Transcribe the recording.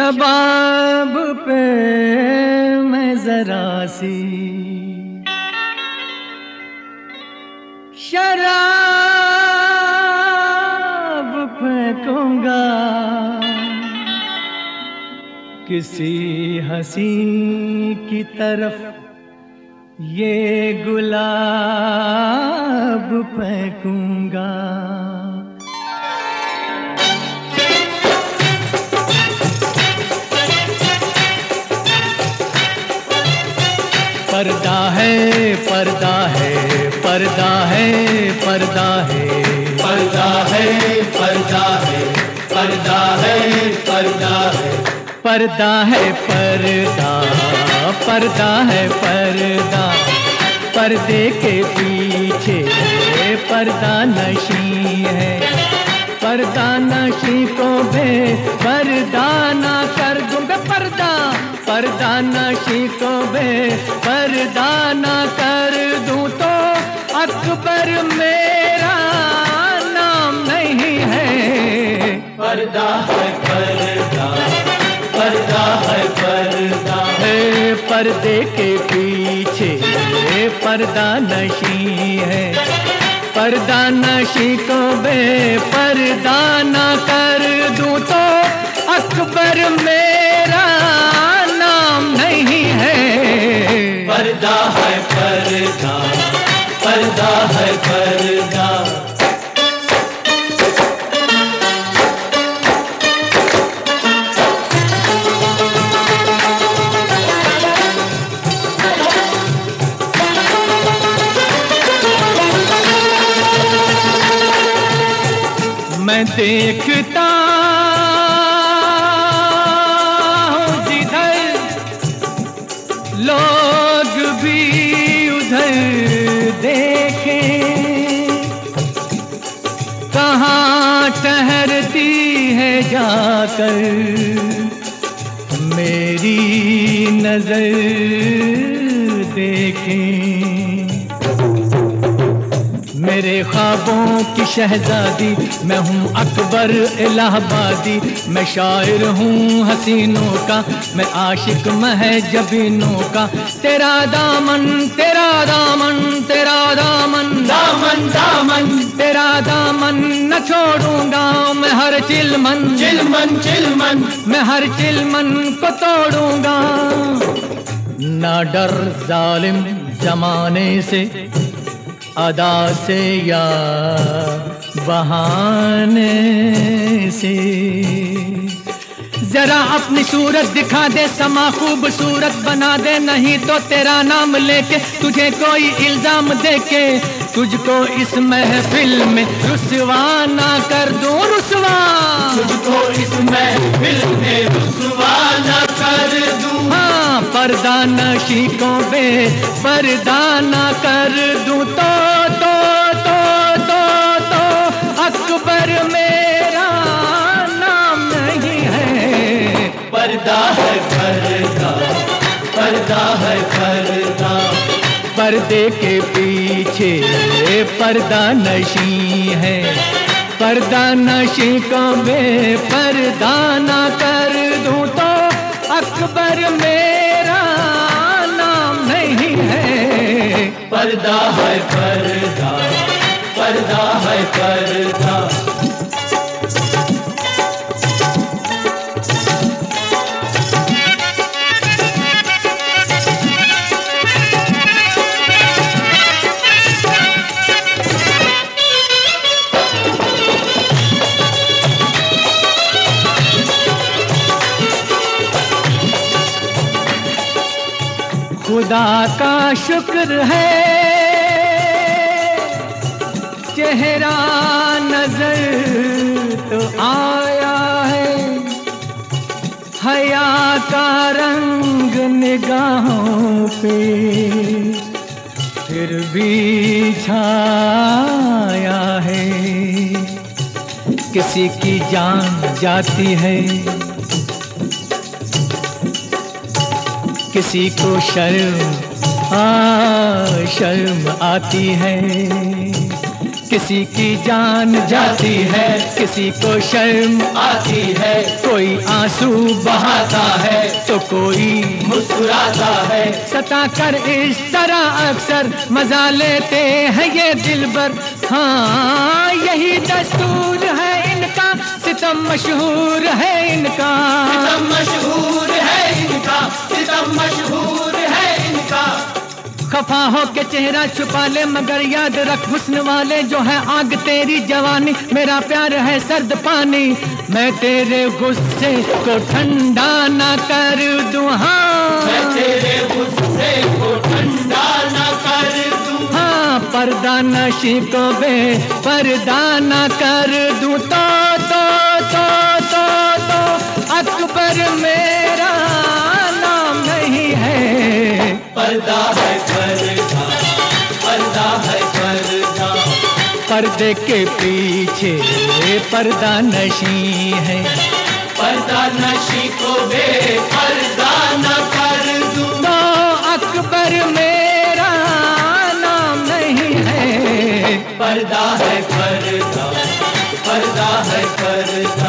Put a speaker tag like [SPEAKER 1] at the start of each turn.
[SPEAKER 1] शबाब पे मैं जरा सी शराब फेंकूंगा, किसी हंसी की तरफ ये गुलाब फेंकूंगा। पर्दा है, पर्दा है, पर्दा है, पर्दा है,
[SPEAKER 2] पर्दा है, पर्दा है, पर्दा है, पर्दा है,
[SPEAKER 1] पर्दा है, पर्दा, पर्दा है, पर्दा, पर्दे के पीछे पर्दा नशी है। पर्दा नशी को बेपर्दा ना कर दूं, पर्दा, पर्दा नशी को बेपर्दा ना कर दूं तो अकबर मेरा नाम नहीं है।
[SPEAKER 2] पर्दा है, पर्दा, पर्दा है, पर्दा
[SPEAKER 1] है, पर्दे के पीछे पर्दा नशी है। पर्दा नशी को बेपर्दा ना कर दूं तो अकबर मेरा नाम नहीं है।
[SPEAKER 2] पर्दा है, पर्दा, पर्दा है, पर्दा।
[SPEAKER 1] मैं देखता हूँ जिधर लोग भी उधर देखें, कहाँ ठहरती है जाकर मेरी नजर देखें। मेरे ख्वाबों की शहजादी मैं हूँ अकबर इलाहाबादी। मैं शायर हूँ हसीनों का, मैं आशिक महजबीनों का। तेरा दामन, तेरा दामन, तेरा दामन,
[SPEAKER 2] दामन, दामन,
[SPEAKER 1] तेरा दामन न छोड़ूंगा मैं हर चिलमन,
[SPEAKER 2] चिलमन, चिलमन,
[SPEAKER 1] मैं हर चिलमन को तोड़ूंगा। ना डर जालिम जमाने से, अदा से या बहाने से। जरा अपनी सूरत दिखा दे, समा खूबसूरत बना दे, नहीं तो तेरा नाम लेके तुझे कोई इल्जाम देके तुझको इस महफिल में रुसवा ना कर दूं, रुसवा।
[SPEAKER 2] तुझको इस महफिल में रुसवा ना कर दूं।
[SPEAKER 1] हाँ, पर्दा नशी को बेपर्दा ना कर दूं तो अकबर मेरा नाम नहीं है।
[SPEAKER 2] पर्दा है, पर्दा, पर्दा है, पर्दा।
[SPEAKER 1] पर्दे के पीछे पर्दा नशी है। पर्दा नशी को बेपर्दा ना कर दूं तो अकबर मेरा नाम नहीं है।
[SPEAKER 2] पर्दा है, पर्दा, पर्दा है, पर्दा।
[SPEAKER 1] खुदा का शुक्र है चेहरा नजर तो आया है, हया का रंग निगाहों पे फिर भी छाया है। किसी की जान जाती है, किसी को शर्म आती है, किसी की जान जाती है, किसी को शर्म
[SPEAKER 2] आती है,
[SPEAKER 1] कोई आंसू
[SPEAKER 2] बहाता है
[SPEAKER 1] तो कोई
[SPEAKER 2] मुस्कुराता है।
[SPEAKER 1] सताकर इस तरह अक्सर मजा लेते हैं ये दिलबर। हाँ यही दस्तूर है इनका, सितम मशहूर है इनका,
[SPEAKER 2] सितम मशहूर है इनका, सितम मशहूर है इनका।
[SPEAKER 1] खफा हो के चेहरा छुपा ले मगर याद रख हुस्न वाले जो है आग तेरी जवानी, मेरा प्यार है सर्द पानी, मैं तेरे गुस्से को ठंडा ना कर दूं। हाँ
[SPEAKER 2] मैं तेरे गुस्से को ठंडा ना कर दूं।
[SPEAKER 1] हाँ पर्दा नशी को बे पर्दा ना कर दूं। तो अकबर मेरा नाम नहीं है,
[SPEAKER 2] पर्दा है पर्दा, पर्दा है पर्दा।
[SPEAKER 1] पर्दे के पीछे पर्दा नशी है,
[SPEAKER 2] पर्दा नशी को बेपर्दा न कर दूं।
[SPEAKER 1] तो अकबर मेरा नाम नहीं है,
[SPEAKER 2] पर्दा है पर्दा, पर्दा है पर्दा।